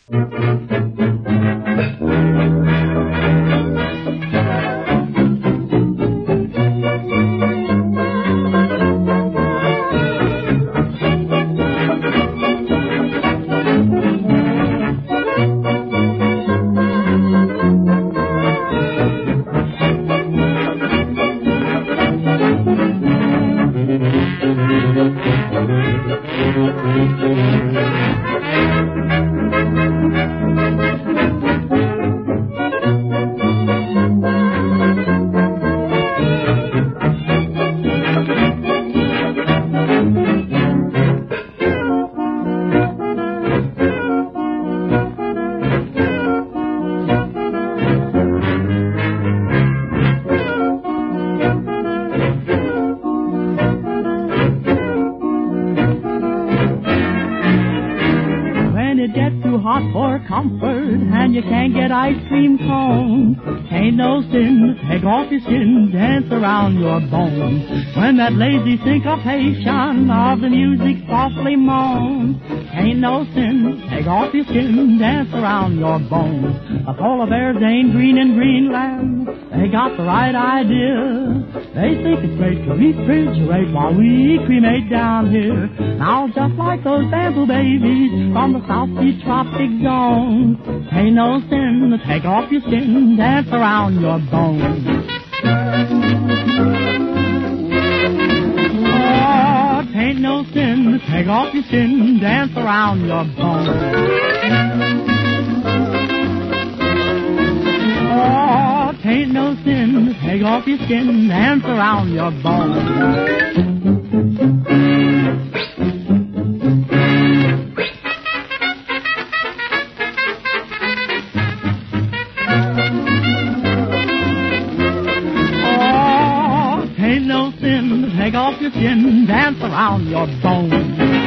Hot for comfort, and you can't get ice cream cone. Ain't no sin to take off your skin, dance around your bones. When that lazy syncopation of the music softly moans. Ain't no sin to take off your skin, dance around your bones. The polar bears ain't green in Greenland, they got the right idea. They think it's great to refrigerate while we cremate down here. Now just like those bamboo babies from the South Sea tropic zone, ain't no sin to take off your skin, dance around your bones. Oh, ain't no sin to take off your skin, dance around your bones. Oh, ain't no sin to take off your skin, dance around your bones. Take off your skin, dance around your bones.